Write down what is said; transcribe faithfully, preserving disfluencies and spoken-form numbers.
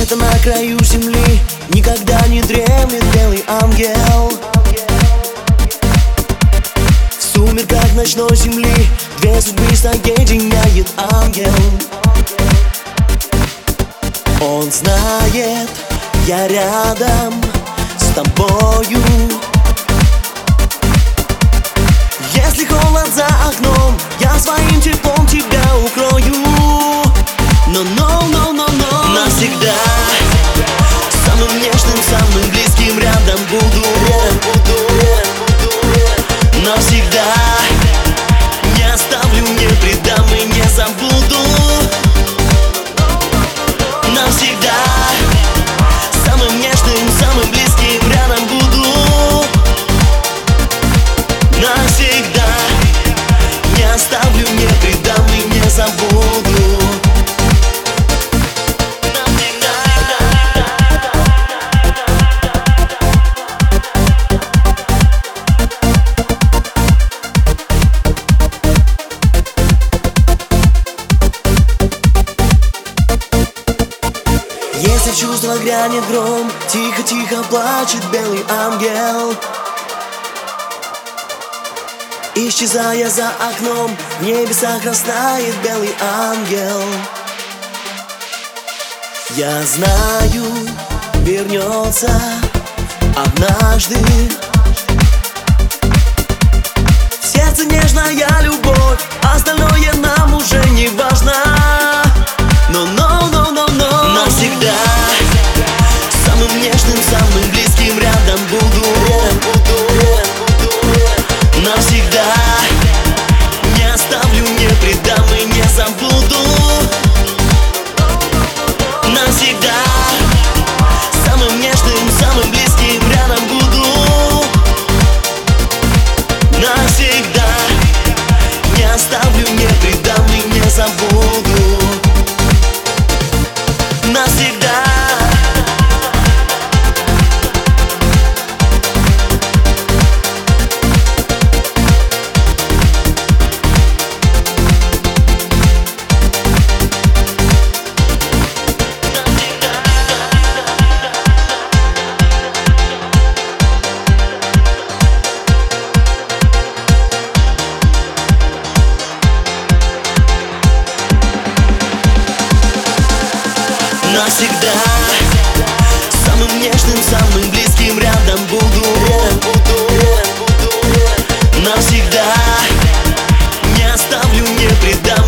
Где-то на краю земли никогда не дремлет белый ангел. В сумерках ночной земли две судьбы соединяет ангел. Он знает, я рядом с тобою. Если холод за окном, я своим теплом тебя укрою. Но, но, но, но, но навсегда самым нежным, самым близким рядом буду. Навсегда не оставлю, не предам и не забуду. Навсегда самым нежным, самым близким рядом буду. Навсегда не оставлю, не предам и не забуду. Если чувство грянет гром, тихо-тихо плачет белый ангел. Исчезая за окном, в небесах растает белый ангел. Я знаю, вернется однажды. В сердце нежная любовь, остальное нам уже не важно. Но, но, но, но, но навсегда самым нежным, самым близким рядом буду. Навсегда не оставлю, не предам и не забуду. Навсегда самым нежным, самым близким рядом буду. Навсегда не оставлю, не предам и не забуду. Навсегда. Навсегда самым нежным, самым близким рядом буду. Навсегда не оставлю, не предам